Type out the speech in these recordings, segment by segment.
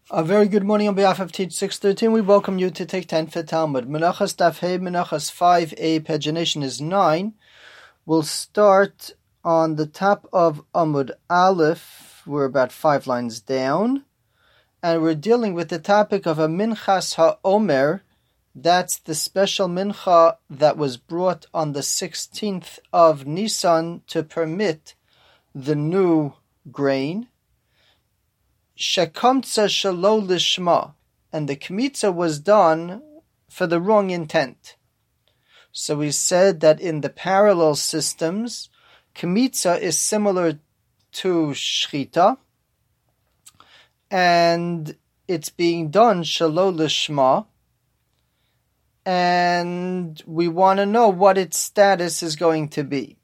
A very good morning on behalf of Teach 613. We welcome you to take 10 for Talmud. Menachas Daf Hey, Menachas 5a, pagination is 9. We'll start on the top of Amud Aleph. We're about 5 lines down. And we're dealing with the topic of a Minchas HaOmer. That's the special mincha that was brought on the 16th of Nisan to permit the new grain. Shekamtza shelo lishma, and the kmitza was done for the wrong intent. So we said that in the parallel systems, kmitza is similar to shchita, and it's being done shelo lishma, and we want to know what its status is going to be.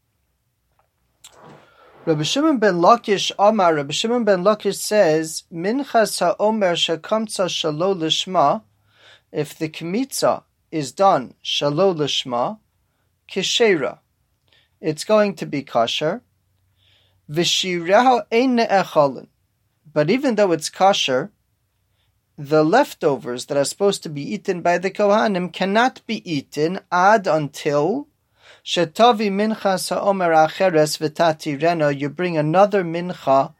Rabbi Shimon ben Lakish Amar, Rabbi Shimon ben Lakish says, Minchas ha'omer shekamtza shelo lishma, if the kmitza is done shelo lishma, kishera, it's going to be kosher. V'shiraha ein ne'echolin, but even though it's kosher, the leftovers that are supposed to be eaten by the Kohanim cannot be eaten until Shetavi minchas ha'omer acheres v'tati reno, you bring another minchas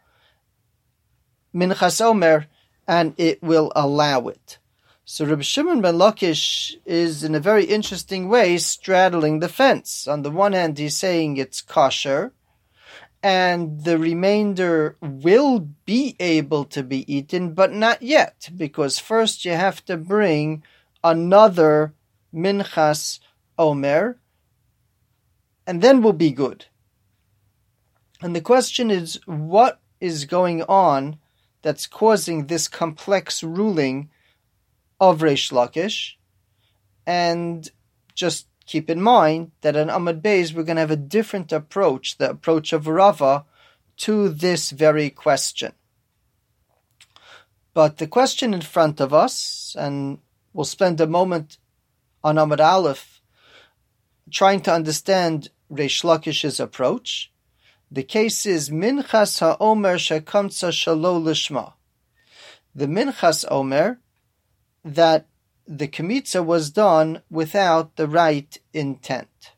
omer, and it will allow it. So Rabbi Shimon ben Lakish is in a very interesting way straddling the fence. On the one hand, he's saying it's kosher, and the remainder will be able to be eaten, but not yet, because first you have to bring another minchas omer, and then we'll be good. And the question is, what is going on that's causing this complex ruling of Reish Lakish? And just keep in mind that in Amud Beis we're going to have a different approach, the approach of Rava, to this very question. But the question in front of us, and we'll spend a moment on Amud Aleph trying to understand Reish Lakish's approach. The case is Minchas HaOmer shekamtza shelo lishma. The Minchas Omer, that the kmitza was done without the right intent.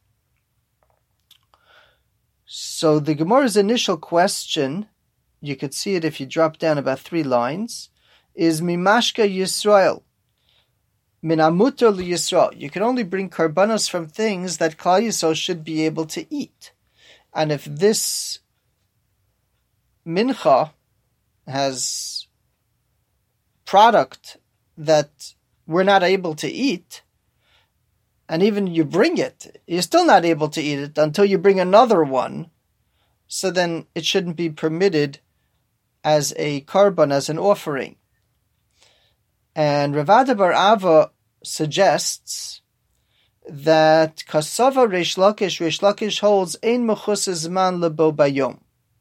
So the Gemara's initial question, you could see it if you drop down about 3 lines, is Mimashka Yisrael. Min amuter liyisrael. You can only bring karbanos from things that Klal Yisrael should be able to eat. And if this mincha has product that we're not able to eat, and even you bring it, you're still not able to eat it until you bring another one, so then it shouldn't be permitted as a karban, as an offering. And Rav Ada bar Ava suggests that Kasava Reish Lakish holds Ein Mechus Zman Lebo Bayom,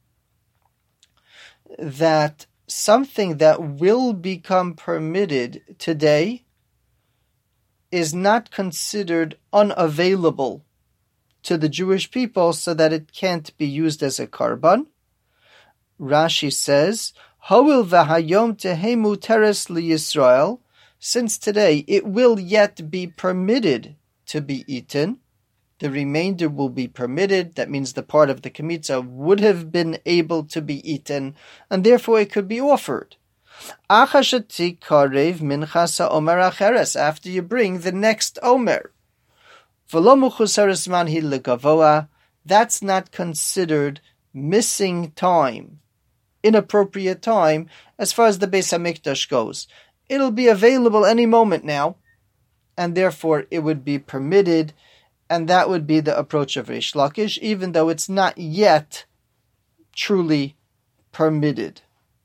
that something that will become permitted today is not considered unavailable to the Jewish people so that it can't be used as a karban. Rashi says, Hoil v'hayom tehemu teres liyisrael, since today it will yet be permitted to be eaten, the remainder will be permitted. That means the part of the kmitza would have been able to be eaten, and therefore it could be offered. Achashati karev minchas ha'omer acheres, after you bring the next omer. V'lo mechusares zman hi legavoa, that's not considered missing time, inappropriate time, as far as the Beis HaMikdash goes. It'll be available any moment now, and therefore it would be permitted, and that would be the approach of Reish Lakish, even though it's not yet truly permitted.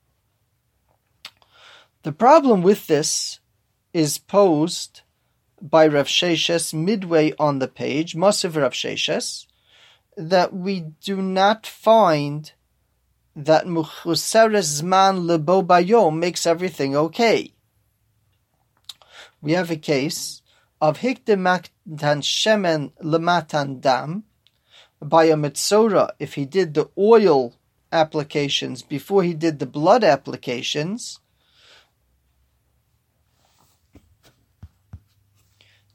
The problem with this is posed by Rav Sheshes midway on the page, Mosiv Rav Sheshes, that we do not find that Mechusares Zman Lebo Bayom makes everything okay. We have a case of Hikde Matan Shemen Lematan Dam, by a Metzora, if he did the oil applications before he did the blood applications,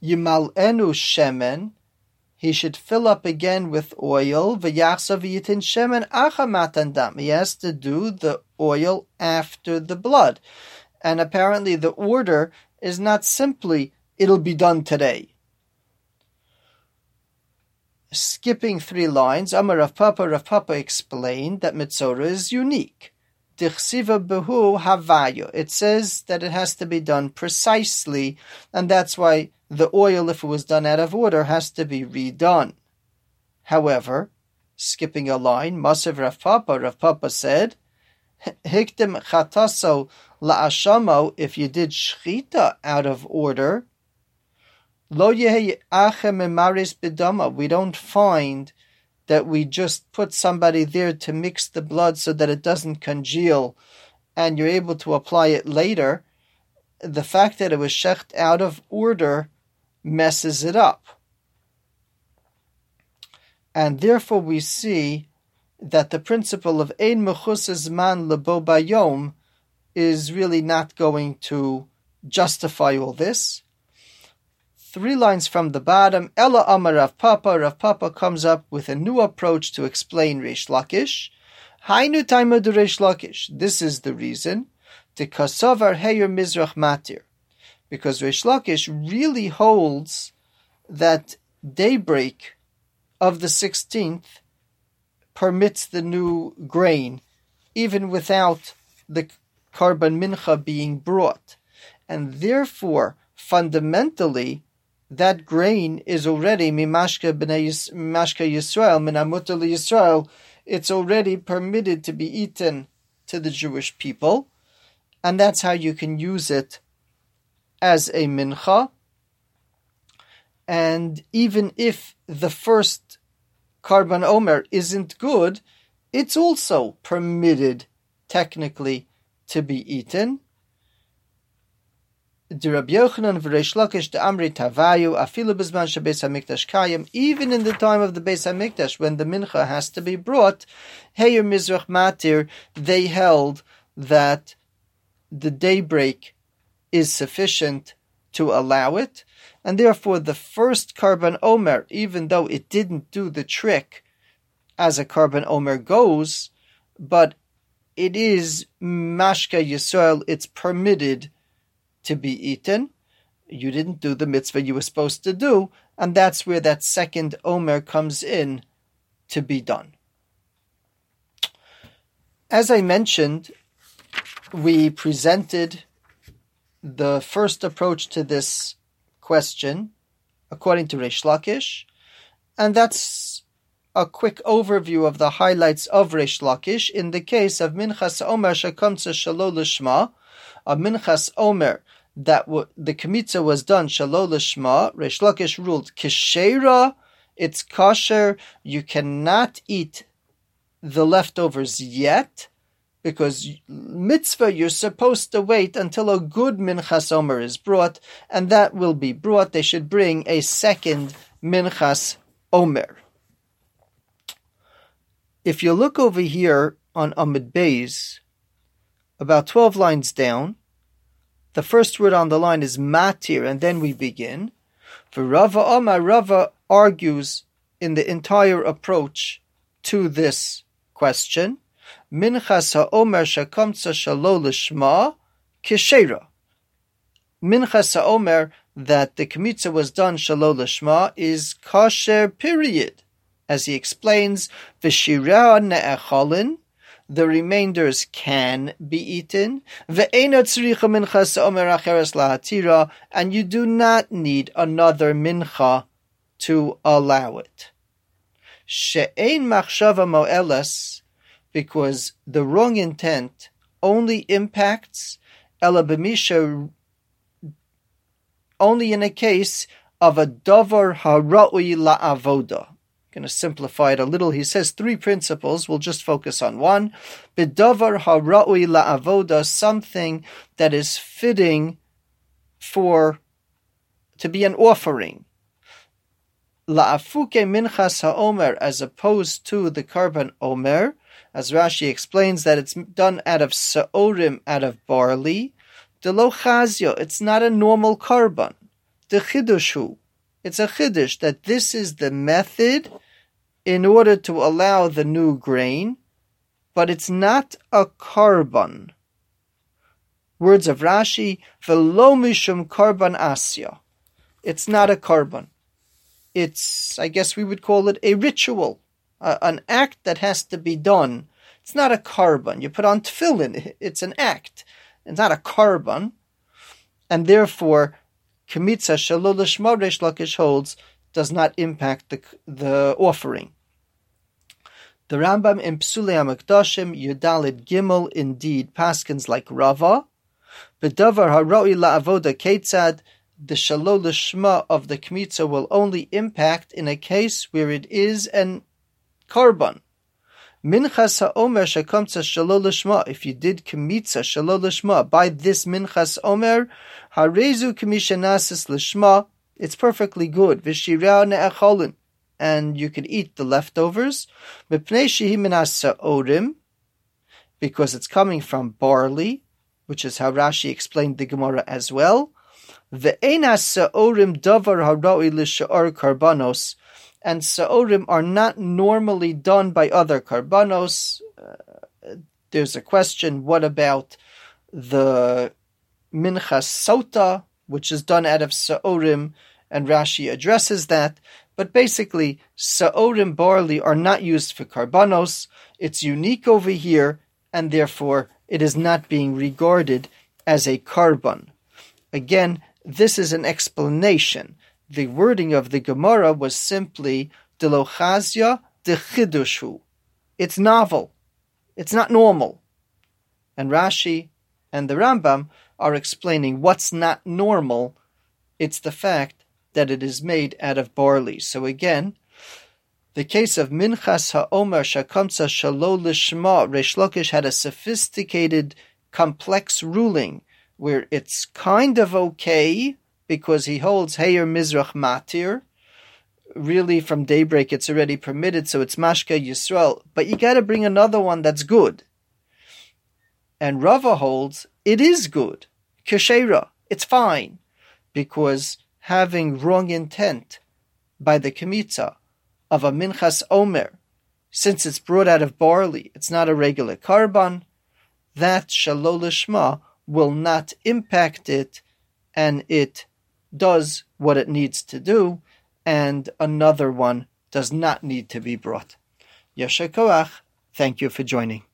Yimal'enu shemen, he should fill up again with oil. V'yachsav yitin shemen acha matan dam. He has to do the oil after the blood. And apparently the order is not simply, it'll be done today. Skipping 3 lines, Amar Rav Papa explained that Mitzorah is unique. Dichsiva behu havayo. It says that it has to be done precisely, and that's why the oil, if it was done out of order, has to be redone. However, skipping a line, Masav Rav Papa said, Hiktim chataso la'ashamo, if you did shchita out of order, lo yehi achem emaris bidama. We don't find that we just put somebody there to mix the blood so that it doesn't congeal and you're able to apply it later. The fact that it was shecht out of order messes it up. And therefore we see that the principle of ein mechusas man lebo bayom is really not going to justify all this. 3 lines from the bottom, Ella Amar Rav Papa comes up with a new approach to explain Reish Lakish. Hainu taima de Reish Lakish. This is the reason. De kasavar heyer mizrach matir. Because Reish Lakish really holds that daybreak of the 16th permits the new grain, even without the Karban Mincha being brought. And therefore, fundamentally, that grain is already mimashka Yisrael, minamuta Yisrael. It's already permitted to be eaten to the Jewish people, and that's how you can use it as a mincha. And even if the first Karban Omer isn't good, it's also permitted technically to be eaten. Even in the time of the Beis Hamikdash, when the mincha has to be brought, Heyer Mizrach Matir, they held that the daybreak is sufficient to allow it, and therefore the first Karban Omer, even though it didn't do the trick as a Karban Omer goes, but it is Mashka Yisrael, it's permitted to be eaten. You didn't do the mitzvah you were supposed to do, and that's where that second Omer comes in to be done. As I mentioned, we presented the first approach to this question according to Reish Lakish, and that's a quick overview of the highlights of Reish Lakish in the case of Minchas Omer Shekamtza Shalo Lishma, a Minchas Omer that the Kemitza was done Shalo Lishma. Reish Lakish ruled Kishera, it's kosher, you cannot eat the leftovers yet, because mitzvah, you're supposed to wait until a good Minchas Omer is brought, and that will be brought. They should bring a second Minchas Omer. If you look over here on Amud Beis, about 12 lines down, the first word on the line is matir, and then we begin. For Rava Amar, Rava argues in the entire approach to this question, Minchas ha'omer shekamtza shalo lishma kishera. Minchas ha'omer, that the Kemitza was done shalo lishma, is kosher, period. As he explains, v'shira ne'echolin, the remainders can be eaten, ve'ena tzricha minchas ha'omer acheres lahatira, and you do not need another mincha to allow it. She'ein machshava mo'eles, because the wrong intent only impacts ela b'misha, only in a case of a davar hara'ui la'avoda. I'm going to simplify it a little. He says 3 principles. We'll just focus on one. B'davar hara'ui la'avoda, something that is fitting to be an offering. La'afuke minchas ha'omer, as opposed to the Karban Omer, as Rashi explains that it's done out of sa'orim, out of barley. De lo chazio, it's not a normal Karban. the chidushu. It's a chiddush that this is the method in order to allow the new grain, but it's not a korban. Words of Rashi, v'lo mishum korban asya. It's not a korban. It's, I guess we would call it a ritual, an act that has to be done. It's not a korban. You put on tefillin, it's an act. It's not a korban. And therefore, Kemitza Shalol Lishma Reish Lakish holds does not impact the offering. The Rambam in Psulei HaMikdashim Yudalid Gimel indeed paskins like Rava. B'davar haroi la'avoda ketzad, the Shalol Lishma of the Kemitza will only impact in a case where it is an korban. Minchas ha'omer shekomtza shalol lishma. If you did kemitza shalol lishma by this minchas omer, harezu kemishenasis lishma, it's perfectly good. V'shira ne'echolin, and you could eat the leftovers. Mipnei shehi minas sa'orim, because it's coming from barley, which is how Rashi explained the Gemara as well. Ve'enas sa'orim davar haroi l'sha'ar karbanos. And sa'orim are not normally done by other karbanos. There's a question, what about the minchas sota, which is done out of sa'orim, and Rashi addresses that. But basically, sa'orim barley are not used for karbanos. It's unique over here, and therefore it is not being regarded as a karban. Again, this is an explanation. The wording of the Gemara was simply delochazia de chidushu. It's novel. It's not normal. And Rashi and the Rambam are explaining what's not normal. It's the fact that it is made out of barley. So again, the case of Minchas HaOmer Shakamtza Shalol Lishma, Reish Lakish had a sophisticated, complex ruling where it's kind of okay, because he holds Heyer Mizrach Matir. Really, from daybreak, it's already permitted, so it's Mashka Yisrael. But you got to bring another one that's good. And Rava holds it is good. Keshera, it's fine. Because having wrong intent by the Kemitza of a Minchas Omer, since it's brought out of barley, it's not a regular karban, that Shalol Lishma will not impact it, and it does what it needs to do, and another one does not need to be brought. Yasher Koach, thank you for joining.